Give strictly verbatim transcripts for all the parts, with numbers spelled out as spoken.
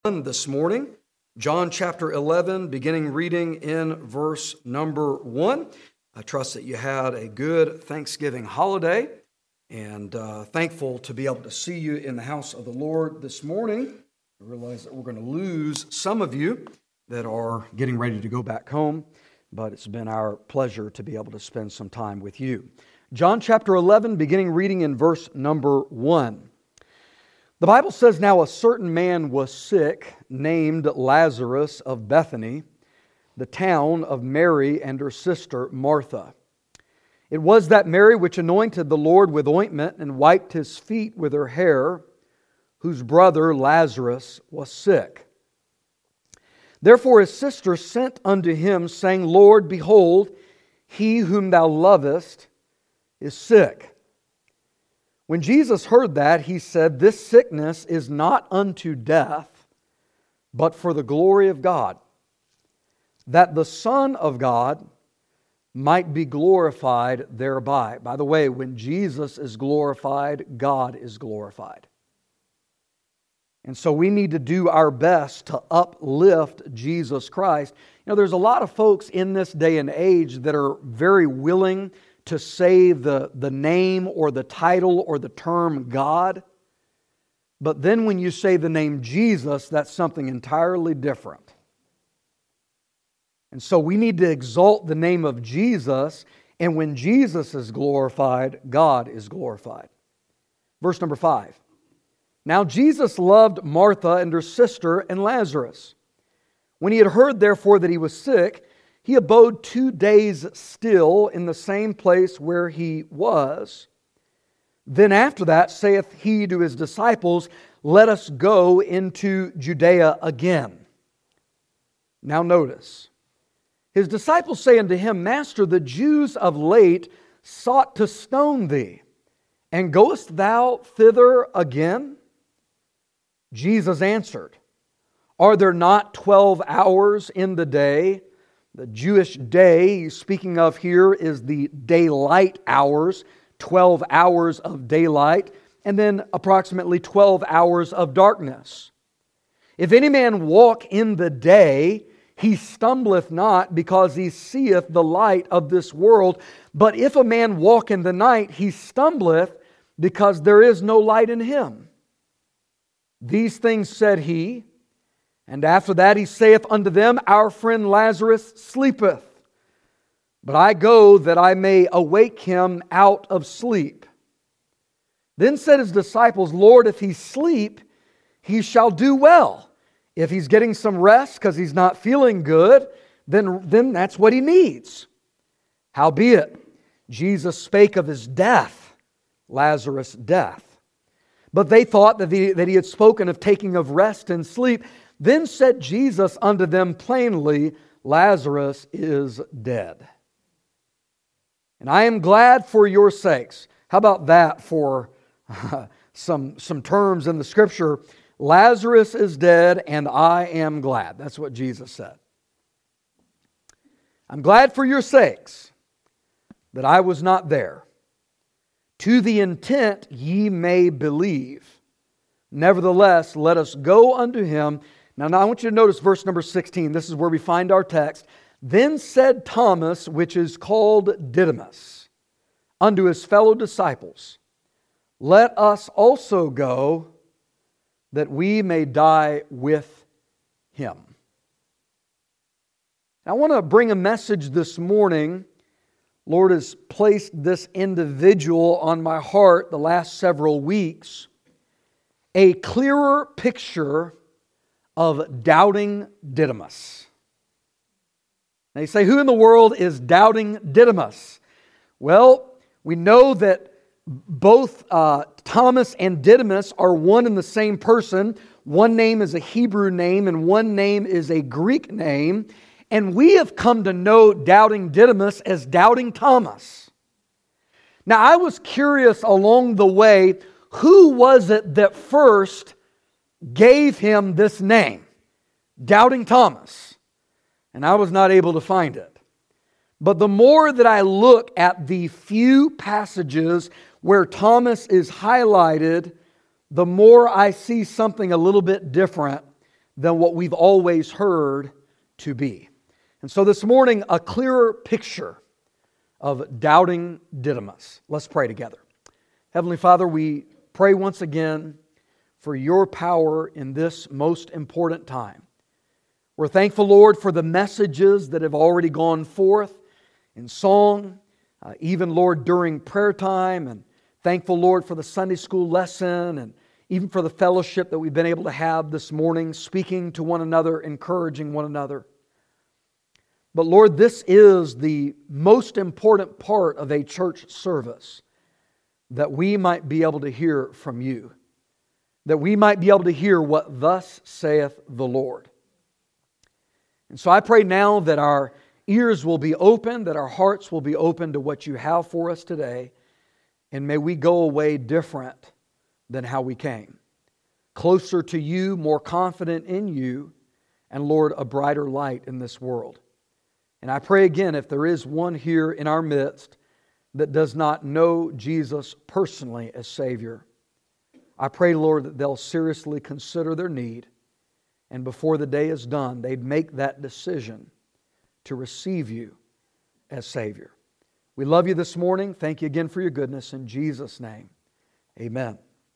This morning, John chapter eleven, beginning reading in verse number one. I trust that you had a good Thanksgiving holiday and uh, thankful to be able to see you in the house of the Lord this morning. I realize that we're going to lose some of you that are getting ready to go back home, but it's been our pleasure to be able to spend some time with you. John chapter eleven, beginning reading in verse number one. The Bible says, "Now a certain man was sick, named Lazarus of Bethany, the town of Mary and her sister Martha. It was that Mary which anointed the Lord with ointment and wiped his feet with her hair, whose brother Lazarus was sick. Therefore his sister sent unto him, saying, Lord, behold, he whom thou lovest is sick. When Jesus heard that, he said, This sickness is not unto death, but for the glory of God, that the Son of God might be glorified thereby." By the way, when Jesus is glorified, God is glorified. And so we need to do our best to uplift Jesus Christ. You know, there's a lot of folks in this day and age that are very willing to say the, the name or the title or the term God. But then when you say the name Jesus, that's something entirely different. And so we need to exalt the name of Jesus, and when Jesus is glorified, God is glorified. Verse number five. Now Jesus loved Martha and her sister and Lazarus. When he had heard therefore that he was sick, he abode two days still in the same place where he was. Then after that saith he to his disciples, Let us go into Judea again. Now notice, his disciples say unto him, Master, the Jews of late sought to stone thee, and goest thou thither again? Jesus answered, Are there not twelve hours in the day? The Jewish day he's speaking of here is the daylight hours, twelve hours of daylight, and then approximately twelve hours of darkness. If any man walk in the day, he stumbleth not, because he seeth the light of this world. But if a man walk in the night, he stumbleth, because there is no light in him. These things said he, and after that he saith unto them, Our friend Lazarus sleepeth, but I go that I may awake him out of sleep. Then said his disciples, Lord, if he sleep, he shall do well. If he's getting some rest because he's not feeling good, then, then that's what he needs. Howbeit, Jesus spake of his death, Lazarus' death. But they thought that he, that he had spoken of taking of rest and sleep. Then said Jesus unto them plainly, Lazarus is dead. And I am glad for your sakes. How about that for uh, some, some terms in the Scripture? Lazarus is dead and I am glad. That's what Jesus said. I'm glad for your sakes that I was not there, to the intent ye may believe. Nevertheless, let us go unto him. Now, now I want you to notice verse number sixteen. This is where we find our text. Then said Thomas, which is called Didymus, unto his fellow disciples, Let us also go, that we may die with him. I want to bring a message this morning. Lord has placed this individual on my heart the last several weeks. A clearer picture of doubting Didymus. Now you say, who in the world is doubting Didymus? Well, we know that both uh, Thomas and Didymus are one and the same person. One name is a Hebrew name and one name is a Greek name. And we have come to know doubting Didymus as doubting Thomas. Now I was curious along the way, who was it that first gave him this name? Doubting Thomas. And I was not able to find it. But the more that I look at the few passages where Thomas is highlighted, the more I see something a little bit different than what we've always heard to be. And so this morning, a clearer picture of doubting Didymus. Let's pray together. Heavenly Father, we pray once again for your power in this most important time. We're thankful, Lord, for the messages that have already gone forth in song, uh, even, Lord, during prayer time, and thankful, Lord, for the Sunday school lesson, and even for the fellowship that we've been able to have this morning, speaking to one another, encouraging one another. But Lord, this is the most important part of a church service, that we might be able to hear from you, that we might be able to hear what thus saith the Lord. And so I pray now that our ears will be open, that our hearts will be open to what you have for us today, and may we go away different than how we came. Closer to you, more confident in you, and Lord, a brighter light in this world. And I pray again, if there is one here in our midst that does not know Jesus personally as Savior, I pray, Lord, that they'll seriously consider their need, and before the day is done, they'd make that decision to receive you as Savior. We love you this morning. Thank you again for your goodness. In Jesus' name, amen.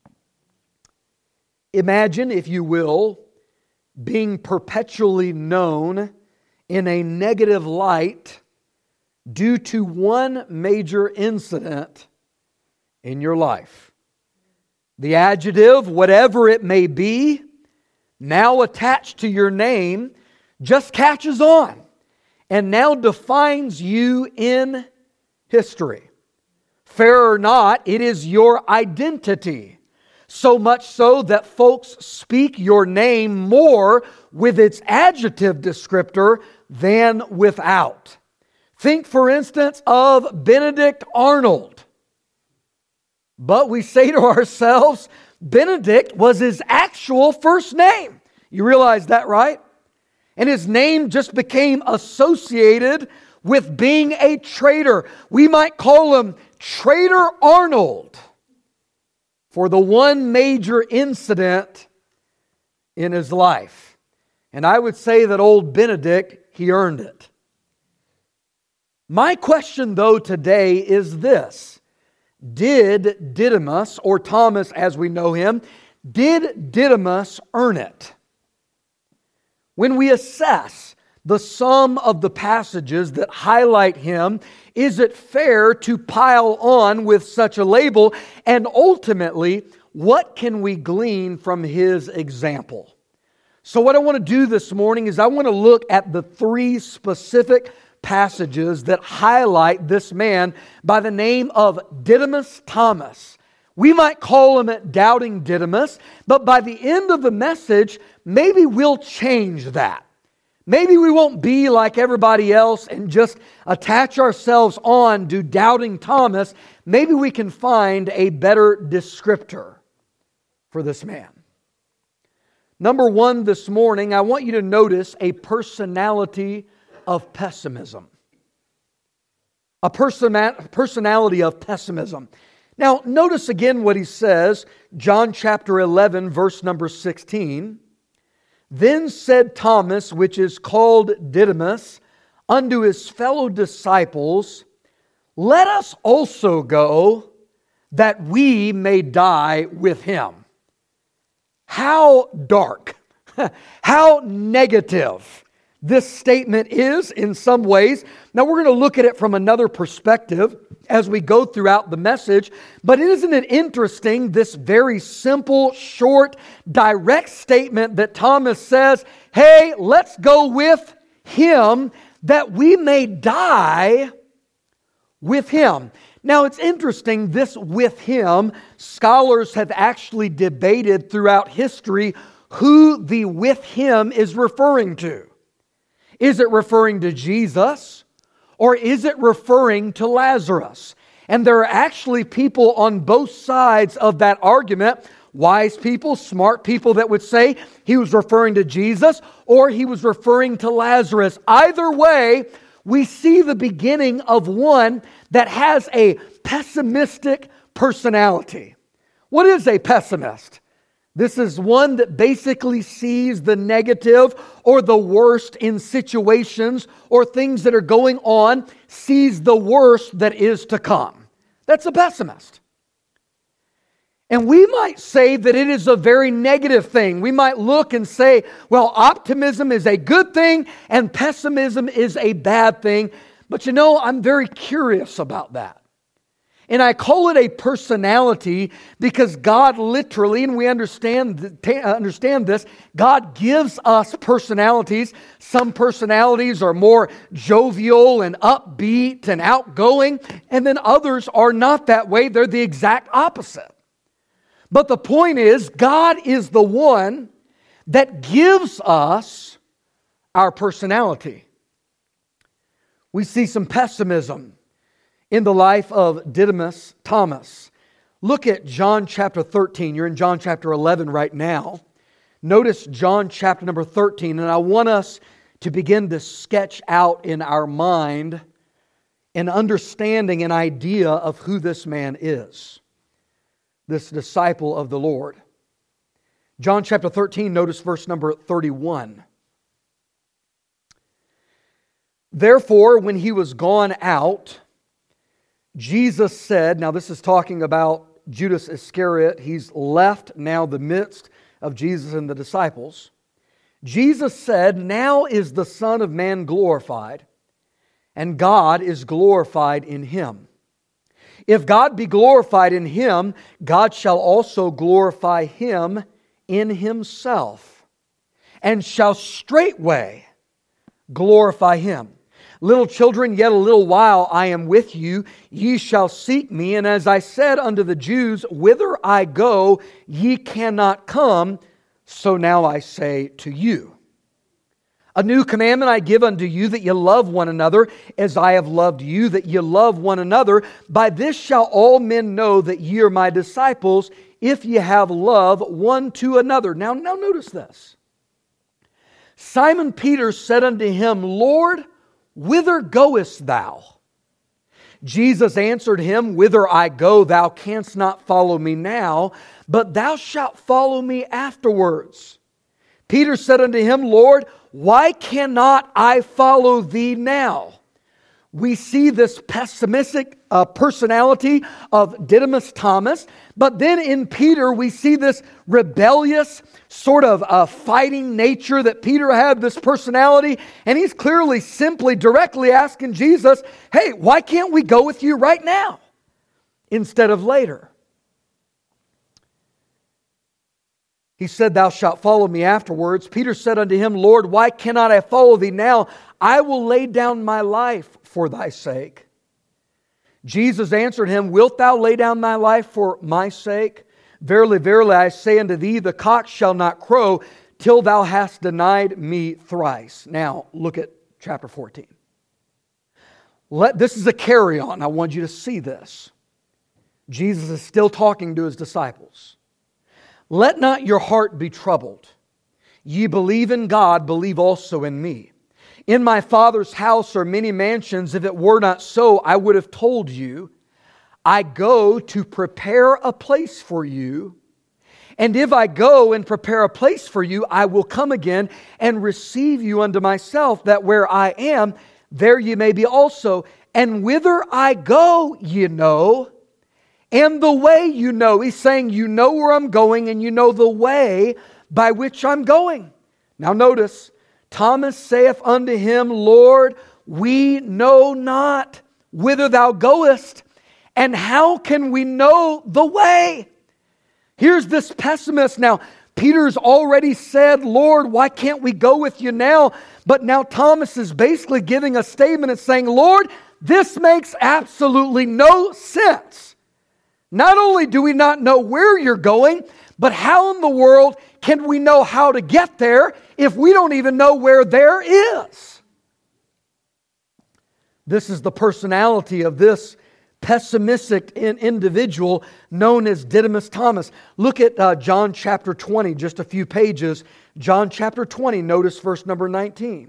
Imagine, if you will, being perpetually known in a negative light due to one major incident in your life. The adjective, whatever it may be, now attached to your name, just catches on and now defines you in history. Fair or not, it is your identity. So much so that folks speak your name more with its adjective descriptor than without. Think, for instance, of Benedict Arnold. But we say to ourselves, Benedict was his actual first name. You realize that, right? And his name just became associated with being a traitor. We might call him Traitor Arnold for the one major incident in his life. And I would say that old Benedict, he earned it. My question, though, today is this. Did Didymus, or Thomas as we know him, did Didymus earn it? When we assess the sum of the passages that highlight him, is it fair to pile on with such a label? And ultimately, what can we glean from his example? So what I want to do this morning is I want to look at the three specific passages that highlight this man by the name of Didymus Thomas. We might call him Doubting Didymus, but by the end of the message, maybe we'll change that. Maybe we won't be like everybody else and just attach ourselves on to Doubting Thomas. Maybe we can find a better descriptor for this man. Number one this morning, I want you to notice a personality of pessimism. A person- personality of pessimism. Now, notice again what he says, John chapter eleven, verse number sixteen. Then said Thomas, which is called Didymus, unto his fellow disciples, let us also go, that we may die with him. How dark, how negative this statement is in some ways. Now we're going to look at it from another perspective as we go throughout the message. But isn't it interesting, this very simple, short, direct statement that Thomas says, hey, let's go with him that we may die with him. Now it's interesting, this with him, scholars have actually debated throughout history who the with him is referring to. Is it referring to Jesus, or is it referring to Lazarus? And there are actually people on both sides of that argument, wise people, smart people that would say he was referring to Jesus or he was referring to Lazarus. Either way, we see the beginning of one that has a pessimistic personality. What is a pessimist? This is one that basically sees the negative or the worst in situations or things that are going on, sees the worst that is to come. That's a pessimist. And we might say that it is a very negative thing. We might look and say, well, optimism is a good thing and pessimism is a bad thing. But you know, I'm very curious about that. And I call it a personality because God literally, and we understand, understand this, God gives us personalities. Some personalities are more jovial and upbeat and outgoing, and then others are not that way. They're the exact opposite. But the point is, God is the one that gives us our personality. We see some pessimism in the life of Didymus Thomas. Look at John chapter thirteen. You're in John chapter eleven right now. Notice John chapter number thirteen, and I want us to begin to sketch out in our mind an understanding, an idea of who this man is, this disciple of the Lord. John chapter thirteen, notice verse number thirty-one. Therefore, when he was gone out, Jesus said, now this is talking about Judas Iscariot. He's left now the midst of Jesus and the disciples. Jesus said, now is the Son of Man glorified, and God is glorified in him. If God be glorified in him, God shall also glorify him in himself, and shall straightway glorify him. Little children, yet a little while I am with you. Ye shall seek me. And as I said unto the Jews, whither I go, ye cannot come. So now I say to you. A new commandment I give unto you, that ye love one another, as I have loved you, that ye love one another. By this shall all men know that ye are my disciples, if ye have love one to another. Now, now notice this. Simon Peter said unto him, Lord, whither goest thou? Jesus answered him, Whither I go, thou canst not follow me now, but thou shalt follow me afterwards. Peter said unto him, Lord, why cannot I follow thee now? We see this pessimistic uh, personality of Didymus Thomas, but then in Peter we see this rebellious sort of uh, fighting nature that Peter had, this personality, and he's clearly simply directly asking Jesus, hey, why can't we go with you right now instead of later? He said, Thou shalt follow me afterwards. Peter said unto him, Lord, why cannot I follow thee now? I will lay down my life for thy sake. Jesus answered him, Wilt thou lay down thy life for my sake? Verily, verily, I say unto thee, the cock shall not crow till thou hast denied me thrice. Now, look at chapter fourteen. Let, this is a carry-on. I want you to see this. Jesus is still talking to his disciples. Let not your heart be troubled. Ye believe in God, believe also in me. In my Father's house are many mansions. If it were not so, I would have told you. I go to prepare a place for you. And if I go and prepare a place for you, I will come again and receive you unto myself, that where I am, there ye may be also. And whither I go, ye know, and the way you know. He's saying you know where I'm going and you know the way by which I'm going. Now notice, Thomas saith unto him, Lord, we know not whither thou goest, and how can we know the way? Here's this pessimist. Now, Peter's already said, Lord, why can't we go with you now? But now Thomas is basically giving a statement and saying, Lord, this makes absolutely no sense. Not only do we not know where you're going, but how in the world can we know how to get there if we don't even know where there is? This is the personality of this pessimistic individual known as Didymus Thomas. Look at uh, John chapter twenty, just a few pages. John chapter twenty, notice verse number nineteen.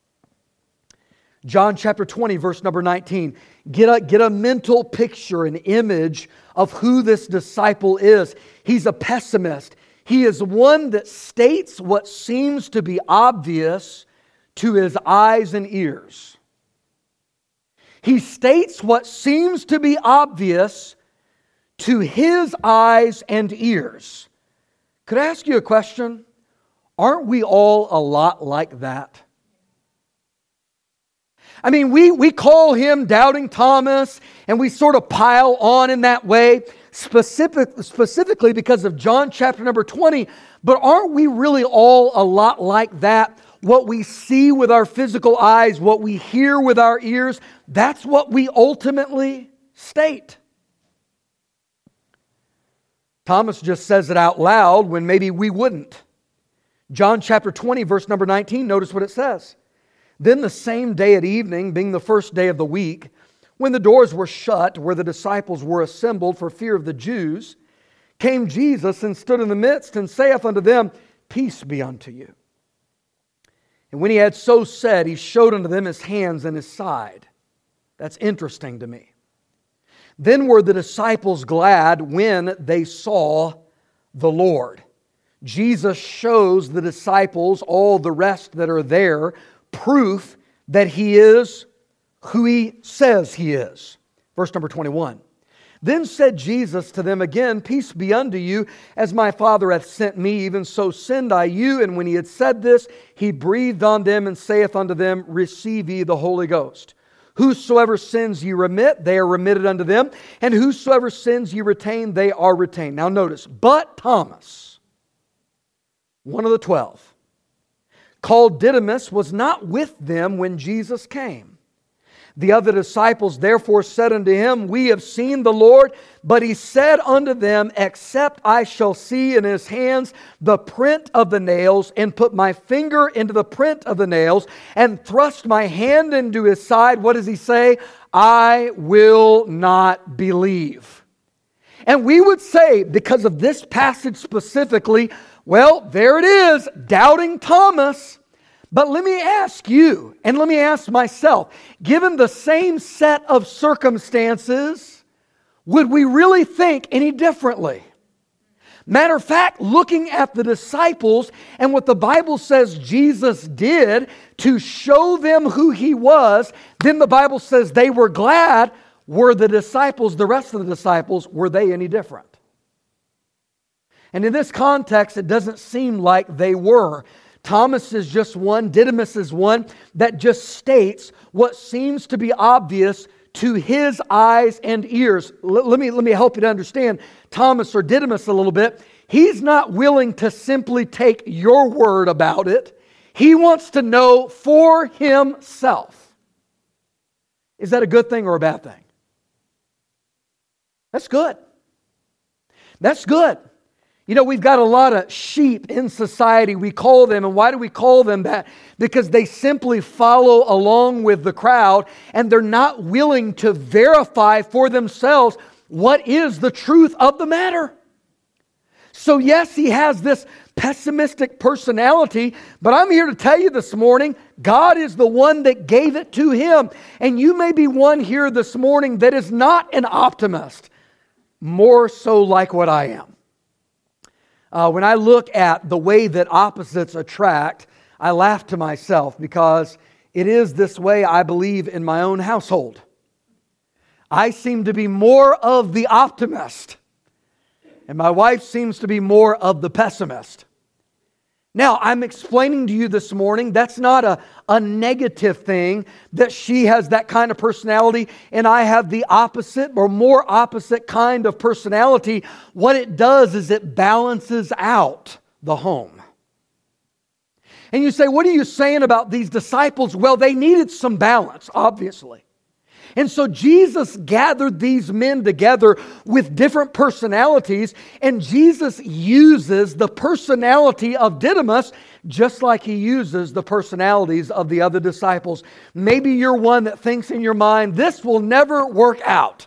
John chapter twenty, verse number nineteen. Get a, get a mental picture, an image of who this disciple is. He's a pessimist. He is one that states what seems to be obvious to his eyes and ears. He states what seems to be obvious to his eyes and ears. Could I ask you a question? Aren't we all a lot like that? I mean, we, we call him Doubting Thomas, and we sort of pile on in that way, specific, specifically because of John chapter number twenty. But aren't we really all a lot like that? What we see with our physical eyes, what we hear with our ears, that's what we ultimately state. Thomas just says it out loud when maybe we wouldn't. John chapter twenty, verse number nineteen, notice what it says. Then the same day at evening, being the first day of the week, when the doors were shut, where the disciples were assembled for fear of the Jews, came Jesus and stood in the midst and saith unto them, Peace be unto you. And when he had so said, he showed unto them his hands and his side. That's interesting to me. Then were the disciples glad when they saw the Lord. Jesus shows the disciples, all the rest that are there, proof that He is who He says He is. Verse number twenty-one. Then said Jesus to them again, Peace be unto you, as my Father hath sent me, even so send I you. And when He had said this, He breathed on them and saith unto them, Receive ye the Holy Ghost. Whosoever sins ye remit, they are remitted unto them. And whosoever sins ye retain, they are retained. Now notice, but Thomas, one of the twelve, called Didymus, was not with them when Jesus came. The other disciples therefore said unto him, We have seen the Lord. But he said unto them, Except I shall see in his hands the print of the nails, and put my finger into the print of the nails, and thrust my hand into his side, what does he say? I will not believe. And we would say, because of this passage specifically, well, there it is, Doubting Thomas. But let me ask you, and let me ask myself, given the same set of circumstances, would we really think any differently? Matter of fact, looking at the disciples and what the Bible says Jesus did to show them who He was, then the Bible says they were glad. Were the disciples, the rest of the disciples, were they any different? And in this context, it doesn't seem like they were. Thomas is just one, Didymus is one that just states what seems to be obvious to his eyes and ears. L- let me, let me help you to understand Thomas or Didymus a little bit. He's not willing to simply take your word about it. He wants to know for himself. Is that a good thing or a bad thing? That's good. That's good. You know, we've got a lot of sheep in society, we call them. And why do we call them that? Because they simply follow along with the crowd, and they're not willing to verify for themselves what is the truth of the matter. So yes, he has this pessimistic personality, but I'm here to tell you this morning, God is the one that gave it to him. And you may be one here this morning that is not an optimist, more so like what I am. Uh, when I look at the way that opposites attract, I laugh to myself because it is this way, I believe, in my own household. I seem to be more of the optimist, and my wife seems to be more of the pessimist. Now, I'm explaining to you this morning, that's not a, a negative thing, that she has that kind of personality and I have the opposite or more opposite kind of personality. What it does is it balances out the home. And you say, what are you saying about these disciples? Well, they needed some balance, obviously. And so Jesus gathered these men together with different personalities, and Jesus uses the personality of Didymus just like He uses the personalities of the other disciples. Maybe you're one that thinks in your mind, this will never work out.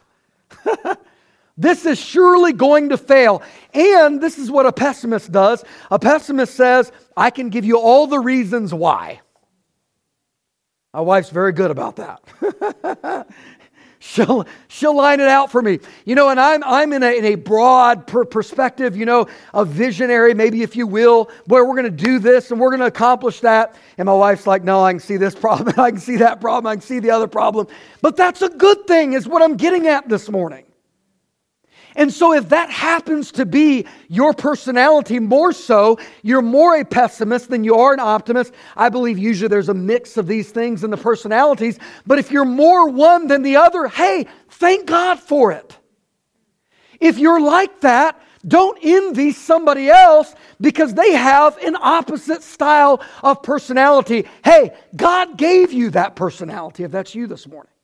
This is surely going to fail. And this is what a pessimist does. A pessimist says, I can give you all the reasons why. My wife's very good about that. She'll, she'll line it out for me. You know, and I'm, I'm in a, in a broad per perspective, you know, a visionary, maybe if you will, where we're going to do this and we're going to accomplish that. And my wife's like, no, I can see this problem. I can see that problem. I can see the other problem. But that's a good thing is what I'm getting at this morning. And so if that happens to be your personality more so, you're more a pessimist than you are an optimist. I believe usually there's a mix of these things in the personalities. But if you're more one than the other, hey, thank God for it. If you're like that, don't envy somebody else because they have an opposite style of personality. Hey, God gave you that personality if that's you this morning.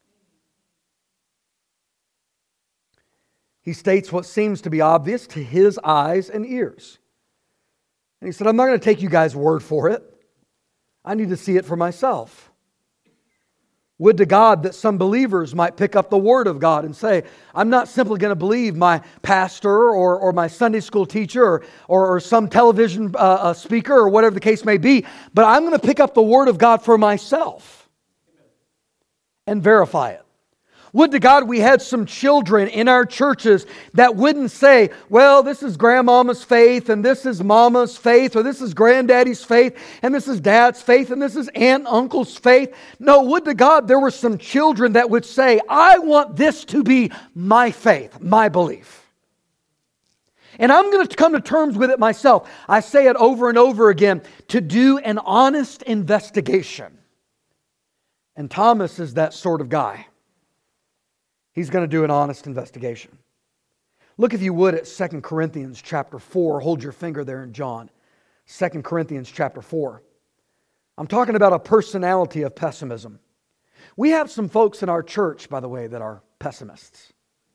He states what seems to be obvious to his eyes and ears. And he said, I'm not going to take you guys' word for it. I need to see it for myself. Would to God that some believers might pick up the word of God and say, I'm not simply going to believe my pastor or, or my Sunday school teacher or, or, or some television uh, uh, speaker or whatever the case may be, but I'm going to pick up the word of God for myself and verify it. Would to God we had some children in our churches that wouldn't say, well, this is grandmama's faith, and this is mama's faith, or this is granddaddy's faith, and this is dad's faith, and this is aunt and uncle's faith. No, would to God there were some children that would say, I want this to be my faith, my belief. And I'm going to come to terms with it myself. I say it over and over again, to do an honest investigation. And Thomas is that sort of guy. He's going to do an honest investigation. Look, if you would, at Second Corinthians chapter four. Hold your finger there in John. Second Corinthians chapter four. I'm talking about a personality of pessimism. We have some folks in our church, by the way, that are pessimists.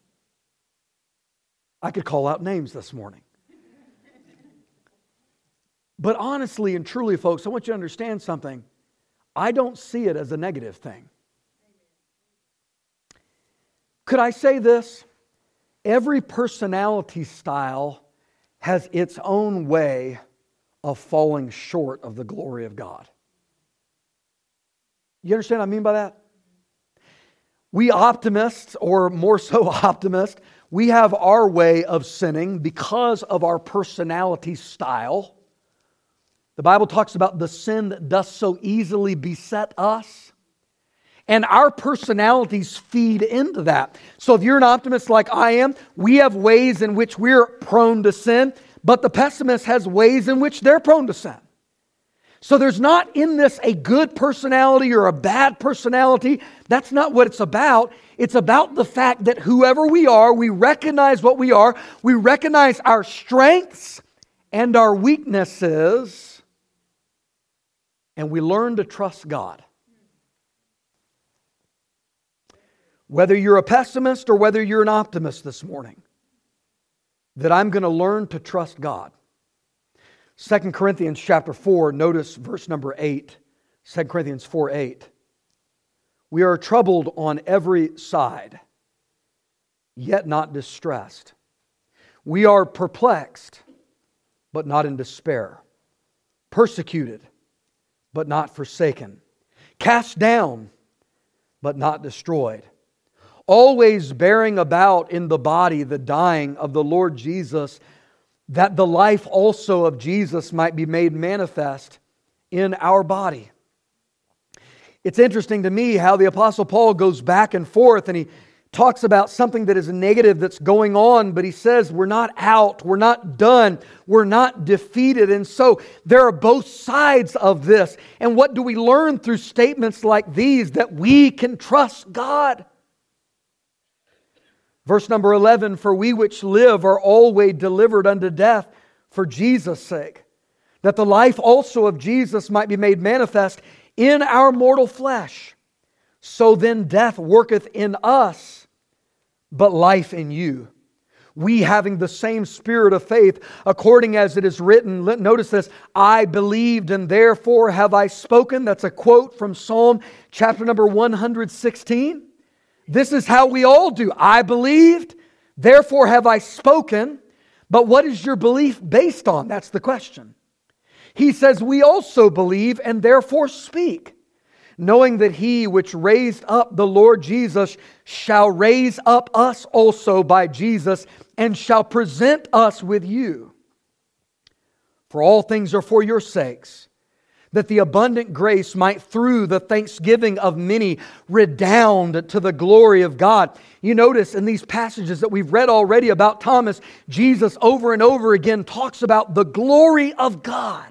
I could call out names this morning. But honestly and truly, folks, I want you to understand something. I don't see it as a negative thing. Could I say this? Every personality style has its own way of falling short of the glory of God. You understand what I mean by that? We optimists, or more so optimists, we have our way of sinning because of our personality style. The Bible talks about the sin that does so easily beset us. And our personalities feed into that. So if you're an optimist like I am, we have ways in which we're prone to sin, but the pessimist has ways in which they're prone to sin. So there's not in this a good personality or a bad personality. That's not what it's about. It's about the fact that whoever we are, we recognize what we are, we recognize our strengths and our weaknesses, and we learn to trust God. Whether you're a pessimist or whether you're an optimist this morning, that I'm going to learn to trust God. Second Corinthians chapter four, notice verse number eight. Second Corinthians four eight. We are troubled on every side, yet not distressed. We are perplexed, but not in despair. Persecuted, but not forsaken. Cast down, but not destroyed. Always bearing about in the body the dying of the Lord Jesus, that the life also of Jesus might be made manifest in our body. It's interesting to me how the Apostle Paul goes back and forth and he talks about something that is negative that's going on, but he says we're not out, we're not done, we're not defeated. And so there are both sides of this. And what do we learn through statements like these? That we can trust God. Verse number eleven, for we which live are always delivered unto death for Jesus' sake, that the life also of Jesus might be made manifest in our mortal flesh. So then death worketh in us, but life in you. We having the same spirit of faith, according as it is written, notice this, I believed and therefore have I spoken. That's a quote from Psalm chapter number one hundred sixteen. This is how we all do. I believed, therefore have I spoken. But what is your belief based on? That's the question. He says, we also believe and therefore speak. knowing that He which raised up the Lord Jesus shall raise up us also by Jesus, and shall present us with you. For all things are for your sakes, that the abundant grace might through the thanksgiving of many redound to the glory of God. You notice in these passages that we've read already about Thomas, Jesus over and over again talks about the glory of God.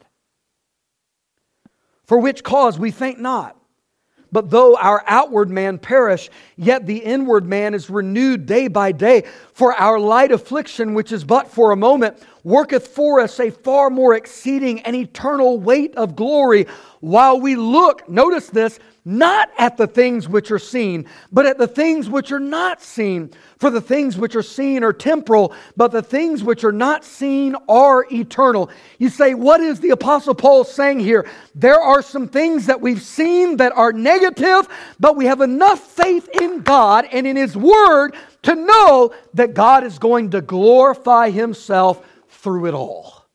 For which cause we faint not. But though our outward man perish, yet the inward man is renewed day by day. For our light affliction, which is but for a moment, worketh for us a far more exceeding and eternal weight of glory, while we look, notice this, not at the things which are seen, but at the things which are not seen. For the things which are seen are temporal, but the things which are not seen are eternal. You say, what is the Apostle Paul saying here? There are some things that we've seen that are negative, but we have enough faith in God and in His Word to know that God is going to glorify Himself through it all.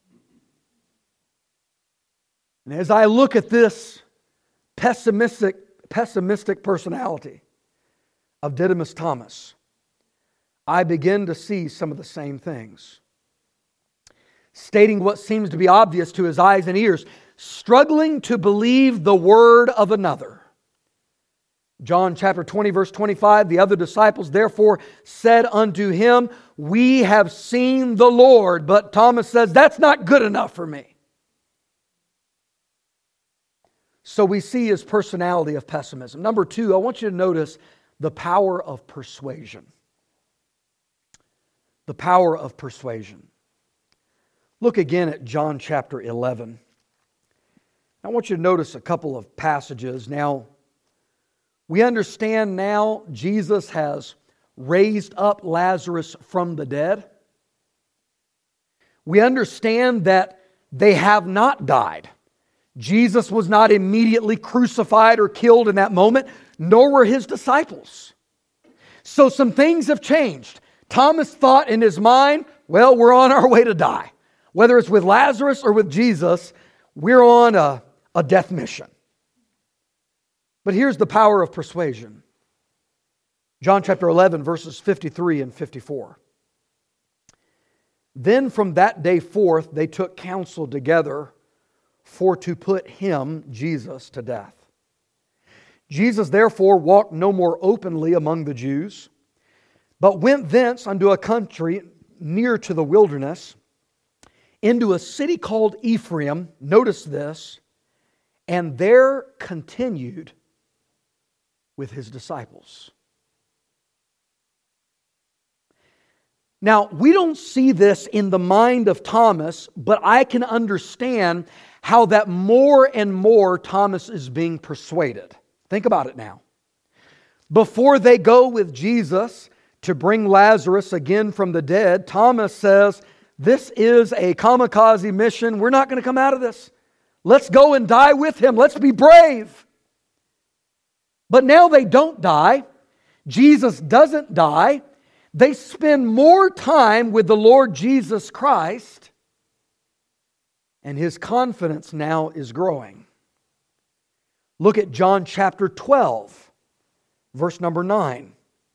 And as I look at this pessimistic, pessimistic personality of Didymus Thomas, I begin to see some of the same things. Stating what seems to be obvious to his eyes and ears, struggling to believe the word of another. John chapter twenty, verse twenty-five, the other disciples therefore said unto him, we have seen the Lord. But Thomas says, that's not good enough for me. So we see his personality of pessimism. Number two, I want you to notice the power of persuasion. The power of persuasion. Look again at John chapter eleven. I want you to notice a couple of passages. Now, we understand now Jesus has raised up Lazarus from the dead. We understand that they have not died. Jesus was not immediately crucified or killed in that moment, nor were His disciples. So some things have changed. Thomas thought in his mind, well, we're on our way to die. Whether it's with Lazarus or with Jesus, we're on a, a death mission. But here's the power of persuasion. John chapter eleven, verses fifty-three and fifty-four. Then from that day forth they took counsel together for to put Him, Jesus, to death. Jesus therefore walked no more openly among the Jews, but went thence unto a country near to the wilderness, into a city called Ephraim, notice this, and there continued with His disciples. Now, we don't see this in the mind of Thomas, but I can understand how that more and more Thomas is being persuaded. Think about it now. Before they go with Jesus to bring Lazarus again from the dead, Thomas says, this is a kamikaze mission. We're not going to come out of this. Let's go and die with Him. Let's be brave. But now they don't die. Jesus doesn't die. They spend more time with the Lord Jesus Christ, and his confidence now is growing. Look at John chapter twelve, verse number nine.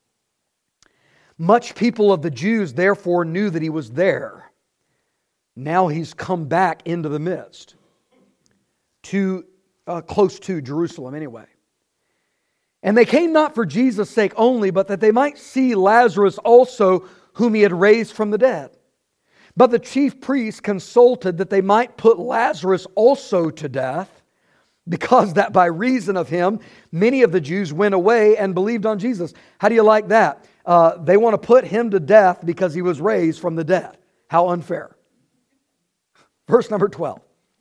Much people of the Jews therefore knew that He was there. Now He's come back into the midst, to uh, close to Jerusalem anyway. And they came not for Jesus' sake only, but that they might see Lazarus also, whom He had raised from the dead. But the chief priests consulted that they might put Lazarus also to death, because that by reason of him, many of the Jews went away and believed on Jesus. How do you like that? Uh, they want to put Him to death because He was raised from the dead. How unfair. Verse number twelve.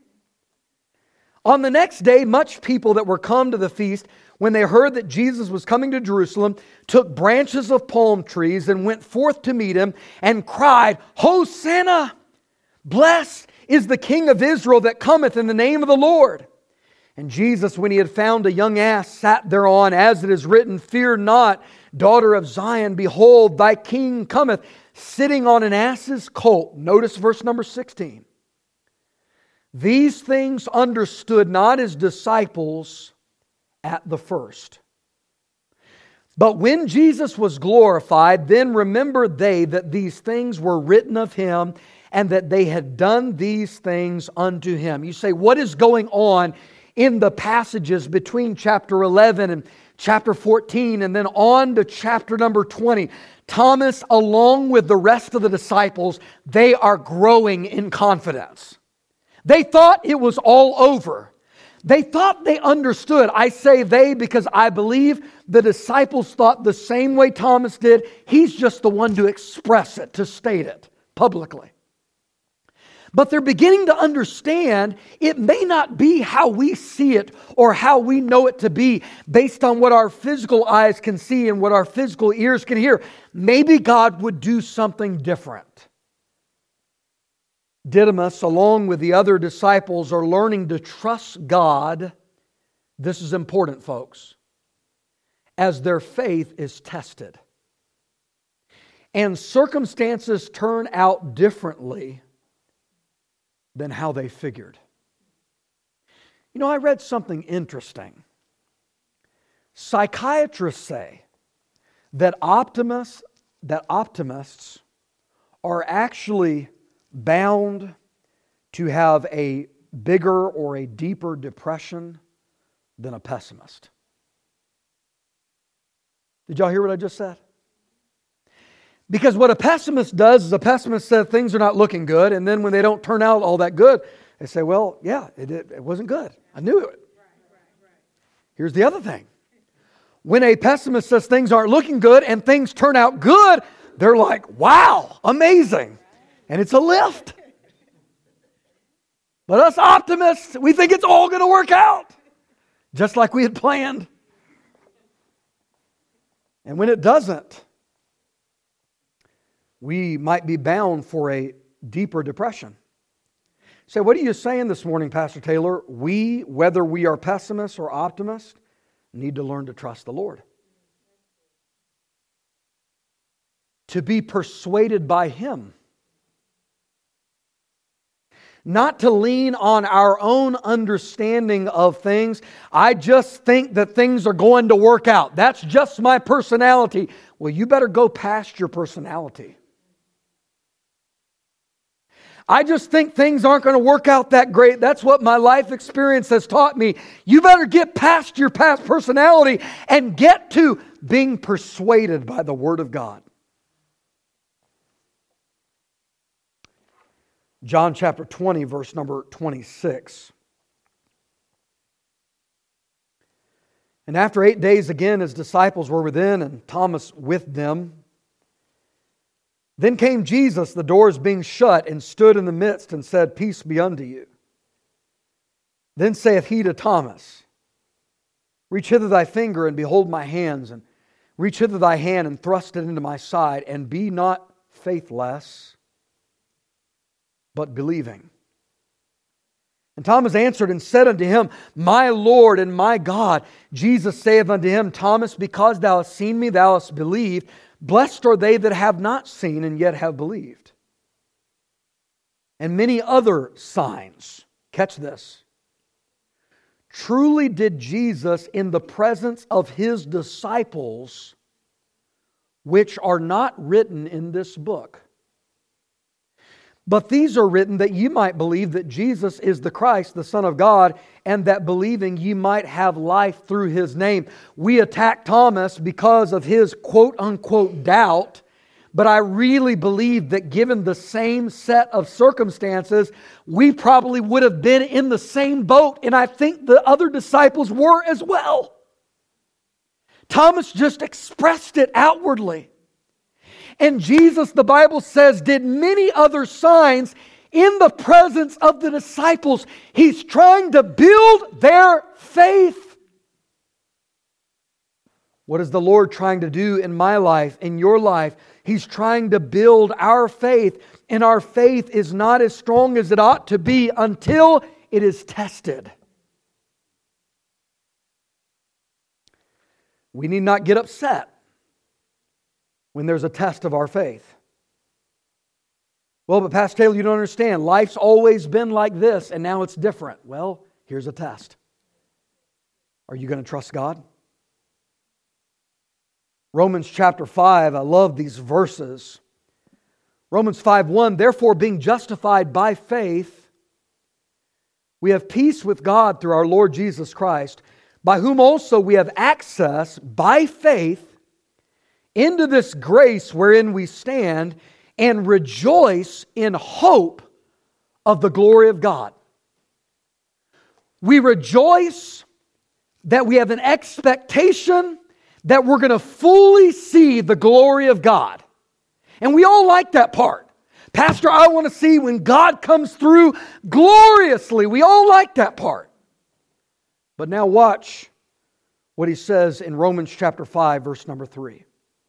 On the next day, much people that were come to the feast, when they heard that Jesus was coming to Jerusalem, took branches of palm trees and went forth to meet Him and cried, Hosanna! Blessed is the King of Israel that cometh in the name of the Lord. And Jesus, when He had found a young ass, sat thereon, as it is written, Fear not, daughter of Zion, behold, thy King cometh, sitting on an ass's colt. Notice verse number sixteen. These things understood not His disciples at the first. But when Jesus was glorified, then remembered they that these things were written of Him, and that they had done these things unto Him. You say, what is going on in the passages between chapter eleven and chapter fourteen, and then on to chapter number twenty? Thomas, along with the rest of the disciples, they are growing in confidence. They thought it was all over. They thought they understood. I say they because I believe the disciples thought the same way Thomas did. He's just the one to express it, to state it publicly. But they're beginning to understand it may not be how we see it or how we know it to be based on what our physical eyes can see and what our physical ears can hear. Maybe God would do something different. Didymus, along with the other disciples, are learning to trust God. This is important, folks, as their faith is tested. And circumstances turn out differently than how they figured. You know, I read something interesting. Psychiatrists say that optimists, that optimists are actually bound to have a bigger or a deeper depression than a pessimist. Did y'all hear what I just said? Because what a pessimist does is a pessimist says things are not looking good, and then when they don't turn out all that good, they say, well, yeah, it, it wasn't good. I knew it. Here's the other thing. When a pessimist says things aren't looking good and things turn out good, they're like, wow, amazing. And it's a lift. But us optimists, we think it's all going to work out, just like we had planned. And when it doesn't, we might be bound for a deeper depression. So what are you saying this morning, Pastor Taylor? We, whether we are pessimists or optimists, need to learn to trust the Lord. To be persuaded by Him. Not to lean on our own understanding of things. I just think that things are going to work out. That's just my personality. Well, you better go past your personality. I just think things aren't going to work out that great. That's what my life experience has taught me. You better get past your past personality and get to being persuaded by the Word of God. John chapter twenty, verse number twenty-six. And after eight days again, His disciples were within, and Thomas with them. Then came Jesus, the doors being shut, and stood in the midst, and said, Peace be unto you. Then saith He to Thomas, Reach hither thy finger, and behold my hands, and reach hither thy hand, and thrust it into my side, and be not faithless, but believing. And Thomas answered and said unto Him, My Lord and my God. Jesus saith unto him, Thomas, because thou hast seen me, thou hast believed. Blessed are they that have not seen and yet have believed. And many other signs. Catch this. Truly did Jesus in the presence of His disciples, which are not written in this book. But these are written that ye might believe that Jesus is the Christ, the Son of God, and that believing ye might have life through His name. We attack Thomas because of his quote-unquote doubt, but I really believe that given the same set of circumstances, we probably would have been in the same boat, and I think the other disciples were as well. Thomas just expressed it outwardly. And Jesus, the Bible says, did many other signs in the presence of the disciples. He's trying to build their faith. What is the Lord trying to do in my life, in your life? He's trying to build our faith. And our faith is not as strong as it ought to be until it is tested. We need not get upset when there's a test of our faith. Well, but Pastor Taylor, you don't understand. Life's always been like this, and now it's different. Well, here's a test. Are you going to trust God? Romans chapter five, I love these verses. Romans five one, therefore being justified by faith, we have peace with God through our Lord Jesus Christ, by whom also we have access by faith into this grace wherein we stand and rejoice in hope of the glory of God. We rejoice that we have an expectation that we're going to fully see the glory of God. And we all like that part. Pastor, I want to see when God comes through gloriously. We all like that part. But now watch what he says in Romans chapter five, verse number three.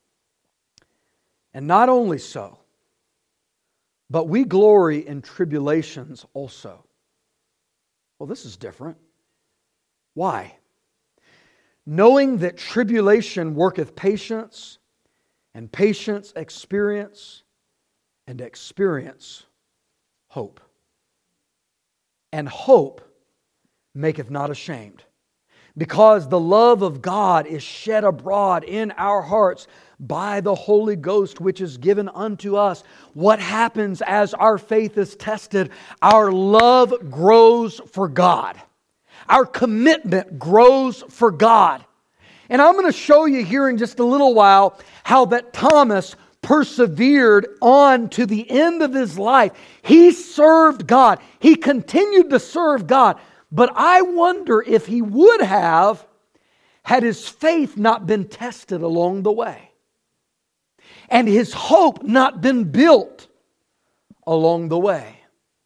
And not only so, but we glory in tribulations also. Well, this is different. Why? Knowing that tribulation worketh patience, and patience experience, and experience hope. And hope maketh not ashamed, because the love of God is shed abroad in our hearts by the Holy Ghost, which is given unto us. What happens as our faith is tested? Our love grows for God. Our commitment grows for God. And I'm going to show you here in just a little while how that Thomas persevered on to the end of his life. He served God. He continued to serve God. But I wonder if he would have had his faith not been tested along the way, and his hope not been built along the way.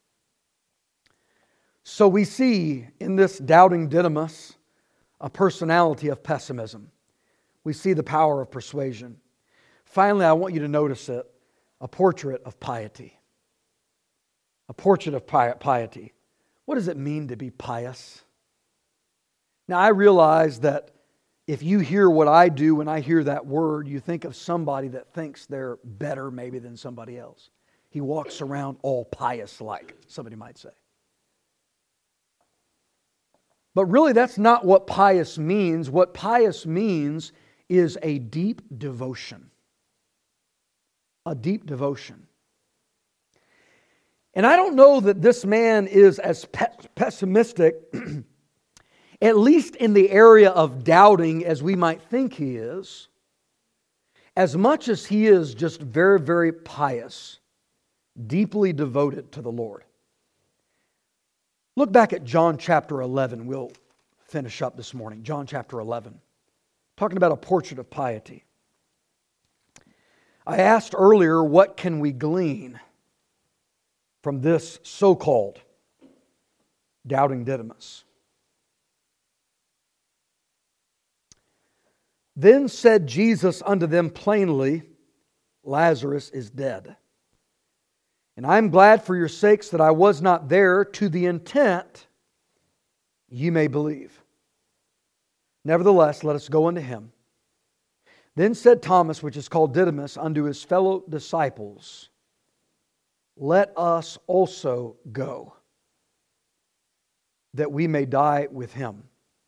So we see in this doubting Didymus a personality of pessimism. We see the power of persuasion. Finally, I want you to notice it, a portrait of piety. A portrait of piety. What does it mean to be pious? Now, I realize that if you hear what I do when I hear that word, you think of somebody that thinks they're better maybe than somebody else. He walks around all pious-like, somebody might say. But really, that's not what pious means. What pious means is a deep devotion. A deep devotion. And I don't know that this man is as pe- pessimistic, at least in the area of doubting, as we might think he is, as much as he is just very, very pious, deeply devoted to the Lord. Look back at John chapter eleven. We'll finish up this morning. John chapter eleven. Talking about a portrait of piety. I asked earlier, what can we glean from this so-called doubting Didymus? Then said Jesus unto them plainly, Lazarus is dead. And I am glad for your sakes that I was not there, to the intent ye may believe. Nevertheless, let us go unto him. Then said Thomas, which is called Didymus, unto his fellow disciples, let us also go, that we may die with him.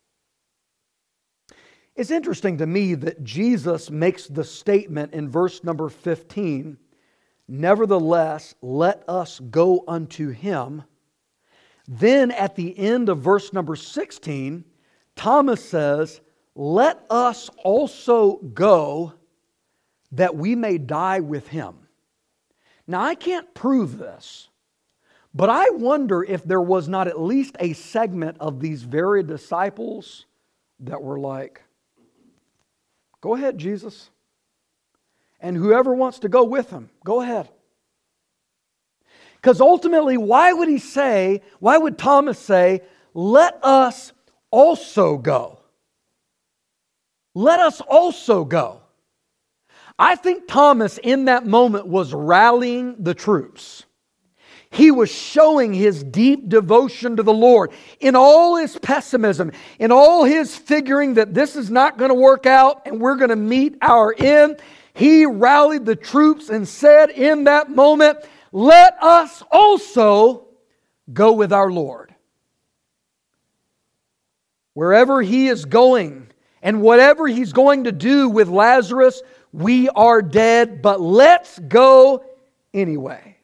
It's interesting to me that Jesus makes the statement in verse number fifteen, nevertheless, let us go unto him. Then at the end of verse number sixteen, Thomas says, let us also go that we may die with him. Now, I can't prove this, but I wonder if there was not at least a segment of these very disciples that were like, go ahead, Jesus. And whoever wants to go with him, go ahead. Because ultimately, why would he say, why would Thomas say, let us also go? Let us also go. I think Thomas in that moment was rallying the troops. He was showing his deep devotion to the Lord. In all his pessimism, in all his figuring that this is not going to work out and we're going to meet our end, he rallied the troops and said in that moment, let us also go with our Lord. Wherever He is going and whatever He's going to do with Lazarus, we are dead, but let's go anyway.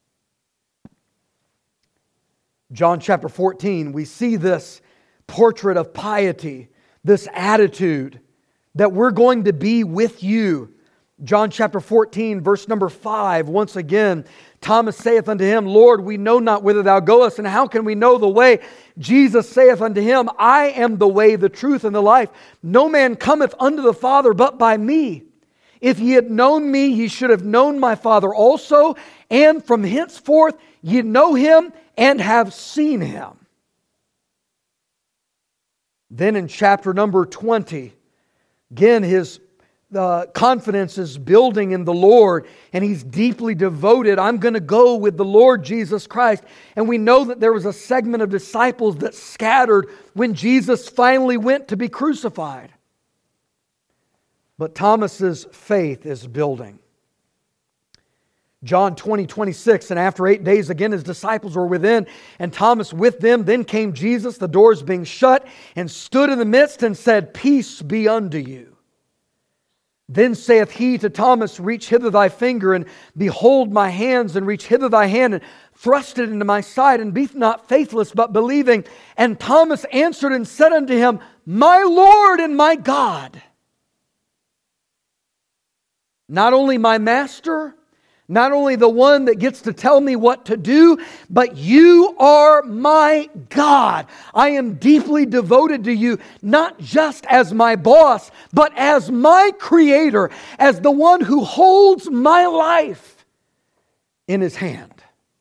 John chapter fourteen, we see this portrait of piety, this attitude that we're going to be with you. John chapter fourteen, verse number five, once again, Thomas saith unto Him, Lord, we know not whither Thou goest, and how can we know the way? Jesus saith unto him, I am the way, the truth, and the life. No man cometh unto the Father but by me. If ye had known me, ye should have known my Father also, and from henceforth ye know Him and have seen Him. Then in chapter number twenty, again his uh, confidence is building in the Lord, and he's deeply devoted. I'm going to go with the Lord Jesus Christ. And we know that there was a segment of disciples that scattered when Jesus finally went to be crucified. But Thomas's faith is building. John twenty, twenty-six, and after eight days again his disciples were within, and Thomas with them. Then came Jesus, the doors being shut, and stood in the midst and said, Peace be unto you. Then saith he to Thomas, Reach hither thy finger, and behold my hands, and reach hither thy hand, and thrust it into my side, and be not faithless, but believing. And Thomas answered and said unto him, My Lord and my God. Not only my master, not only the one that gets to tell me what to do, but you are my God. I am deeply devoted to you, not just as my boss, but as my Creator, as the one who holds my life in His hand.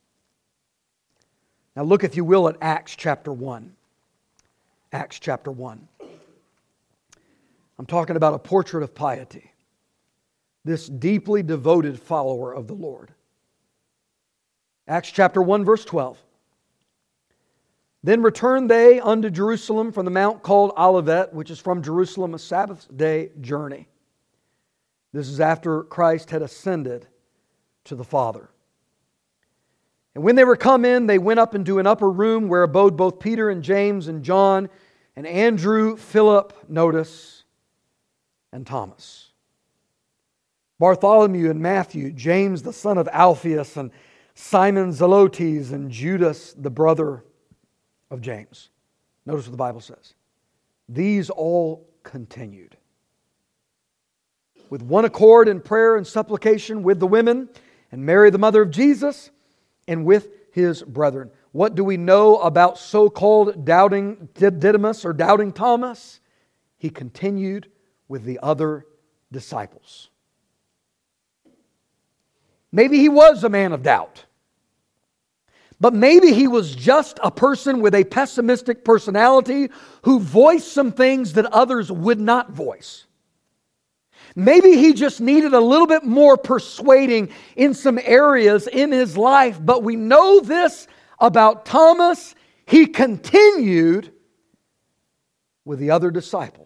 Now look, if you will, at Acts chapter one. Acts chapter one. I'm talking about a portrait of piety. This deeply devoted follower of the Lord. Acts chapter one, verse twelve. Then returned they unto Jerusalem from the mount called Olivet, which is from Jerusalem a Sabbath day journey. This is after Christ had ascended to the Father. And when they were come in, they went up into an upper room where abode both Peter and James and John and Andrew, Philip, notice, and Thomas. Bartholomew and Matthew, James the son of Alphaeus, and Simon Zelotes, and Judas the brother of James. Notice what the Bible says. These all continued with one accord in prayer and supplication with the women, and Mary the mother of Jesus, and with his brethren. What do we know about so-called doubting Didymus or doubting Thomas? He continued with the other disciples. Maybe he was a man of doubt. But maybe he was just a person with a pessimistic personality who voiced some things that others would not voice. Maybe he just needed a little bit more persuading in some areas in his life. But we know this about Thomas. He continued with the other disciples.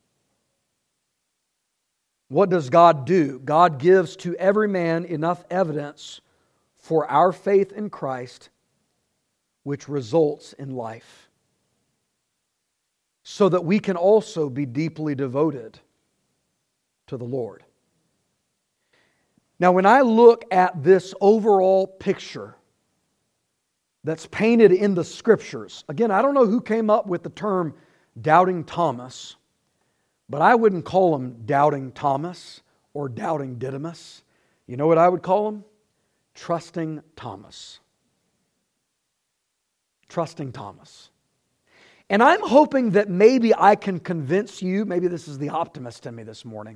What does God do? God gives to every man enough evidence for our faith in Christ, which results in life, so that we can also be deeply devoted to the Lord. Now, when I look at this overall picture that's painted in the Scriptures, again, I don't know who came up with the term doubting Thomas, but I wouldn't call him doubting Thomas or doubting Didymus. You know what I would call him? Trusting Thomas. Trusting Thomas. And I'm hoping that maybe I can convince you, maybe this is the optimist in me this morning,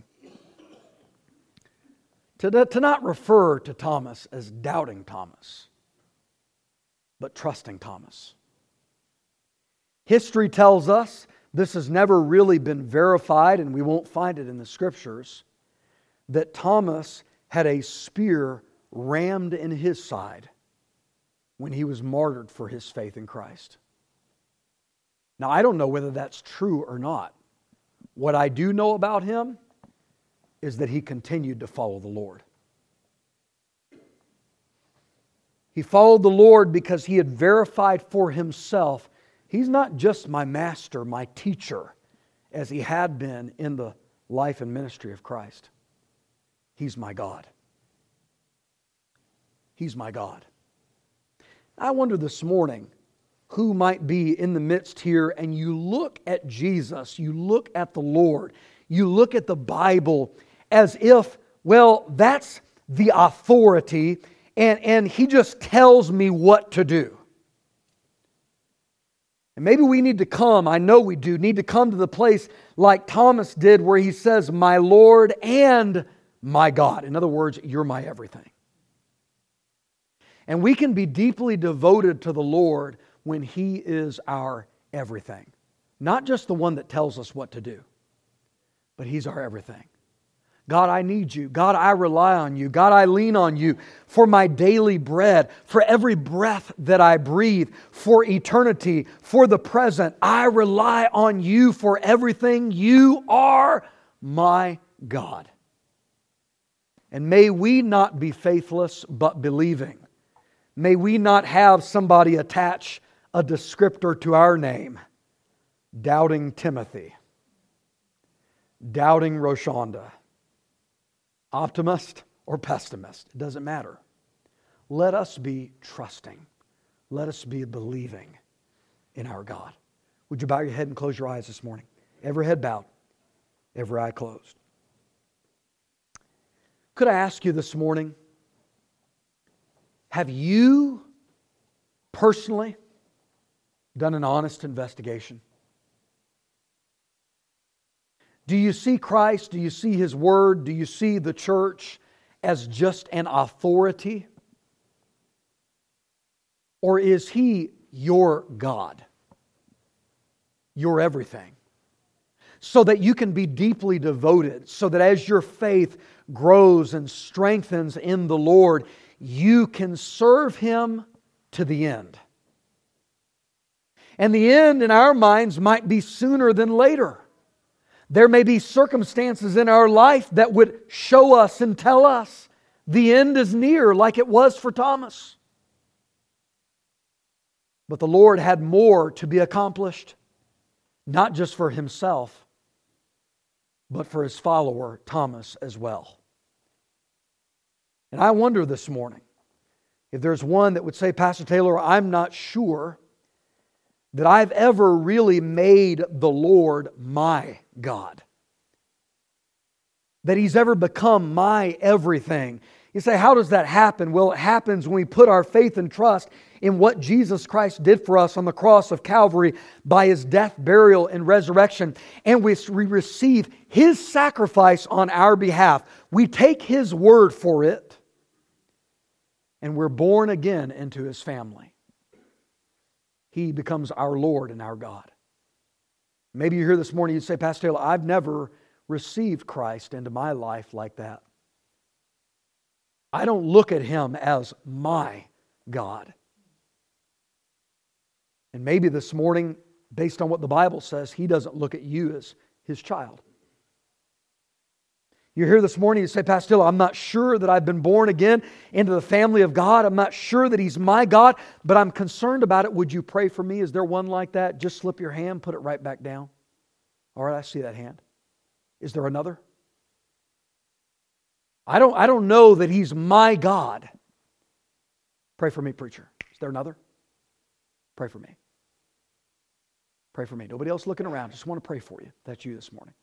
to, to not refer to Thomas as doubting Thomas, but trusting Thomas. History tells us, this has never really been verified, and we won't find it in the Scriptures, that Thomas had a spear rammed in his side when he was martyred for his faith in Christ. Now, I don't know whether that's true or not. What I do know about him is that he continued to follow the Lord. He followed the Lord because he had verified for himself He's not just my master, my teacher, as He had been in the life and ministry of Christ. He's my God. He's my God. I wonder this morning who might be in the midst here, and you look at Jesus, you look at the Lord, you look at the Bible as if, well, that's the authority, and, and He just tells me what to do. And maybe we need to come, I know we do, need to come to the place like Thomas did where he says, my Lord and my God. In other words, you're my everything. And we can be deeply devoted to the Lord when He is our everything. Not just the one that tells us what to do, but He's our everything. God, I need You. God, I rely on You. God, I lean on You for my daily bread, for every breath that I breathe, for eternity, for the present. I rely on You for everything. You are my God. And may we not be faithless, but believing. May we not have somebody attach a descriptor to our name. Doubting Timothy. Doubting Roshonda. Optimist or pessimist. It doesn't matter. Let us be trusting. Let us be believing in our God. Would you bow your head and close your eyes this morning? Every head bowed. Every eye closed. Could I ask you this morning, have you personally done an honest investigation? Do you see Christ? Do you see His Word? Do you see the church as just an authority? Or is He your God? Your everything? So that you can be deeply devoted, so that as your faith grows and strengthens in the Lord, you can serve Him to the end. And the end in our minds might be sooner than later. There may be circumstances in our life that would show us and tell us the end is near, like it was for Thomas. But the Lord had more to be accomplished, not just for Himself, but for His follower, Thomas, as well. And I wonder this morning, if there's one that would say, Pastor Taylor, I'm not sure that I've ever really made the Lord my God. That He's ever become my everything. You say, how does that happen? Well, it happens when we put our faith and trust in what Jesus Christ did for us on the cross of Calvary by His death, burial, and resurrection. And we receive His sacrifice on our behalf. We take His word for it. And we're born again into His family. He becomes our Lord and our God. Maybe you're here this morning, you'd say, Pastor Taylor, I've never received Christ into my life like that. I don't look at Him as my God. And maybe this morning, based on what the Bible says, He doesn't look at you as His child. You're here this morning, you say, Pastor Taylor, I'm not sure that I've been born again into the family of God. I'm not sure that He's my God, but I'm concerned about it. Would you pray for me? Is there one like that? Just slip your hand, put it right back down. All right, I see that hand. Is there another? I don't, I don't know that He's my God. Pray for me, preacher. Is there another? Pray for me. Pray for me. Nobody else looking around. Just want to pray for you. That's you this morning.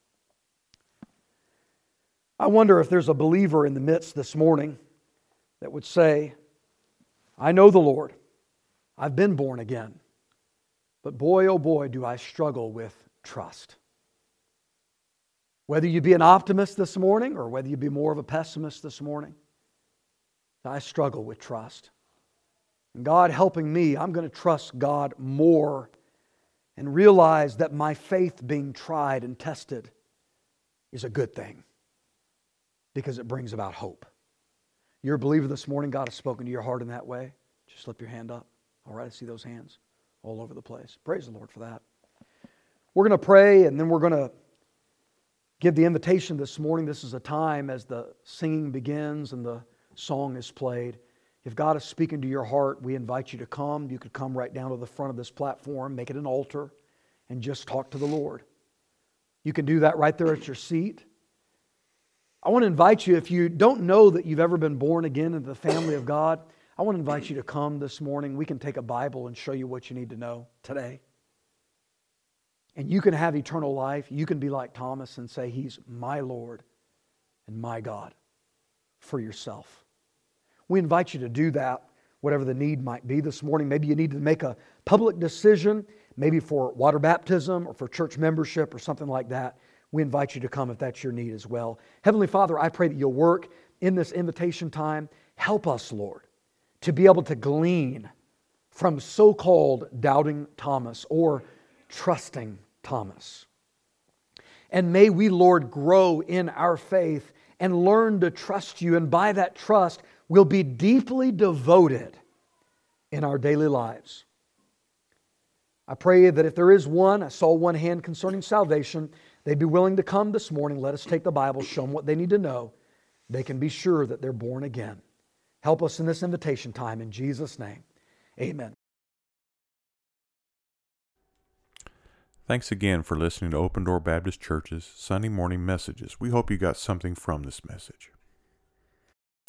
I wonder if there's a believer in the midst this morning that would say, I know the Lord. I've been born again. But boy, oh boy, do I struggle with trust. Whether you be an optimist this morning or whether you be more of a pessimist this morning, I struggle with trust. And God helping me, I'm going to trust God more and realize that my faith being tried and tested is a good thing. Because it brings about hope. You're a believer this morning, God has spoken to your heart in that way. Just slip your hand up. All right, I see those hands all over the place. Praise the Lord for that. We're going to pray and then we're going to give the invitation this morning. This is a time as the singing begins and the song is played. If God is speaking to your heart, we invite you to come. You could come right down to the front of this platform, make it an altar, and just talk to the Lord. You can do that right there at your seat. I want to invite you, if you don't know that you've ever been born again into the family of God, I want to invite you to come this morning. We can take a Bible and show you what you need to know today. And you can have eternal life. You can be like Thomas and say, He's my Lord and my God for yourself. We invite you to do that, whatever the need might be this morning. Maybe you need to make a public decision, maybe for water baptism or for church membership or something like that. We invite you to come if that's your need as well. Heavenly Father, I pray that you'll work in this invitation time. Help us, Lord, to be able to glean from so-called doubting Thomas or trusting Thomas. And may we, Lord, grow in our faith and learn to trust you. And by that trust, we'll be deeply devoted in our daily lives. I pray that if there is one, I saw one hand concerning salvation, they'd be willing to come this morning. Let us take the Bible, show them what they need to know. They can be sure that they're born again. Help us in this invitation time. In Jesus' name, amen. Thanks again for listening to Open Door Baptist Church's Sunday morning messages. We hope you got something from this message.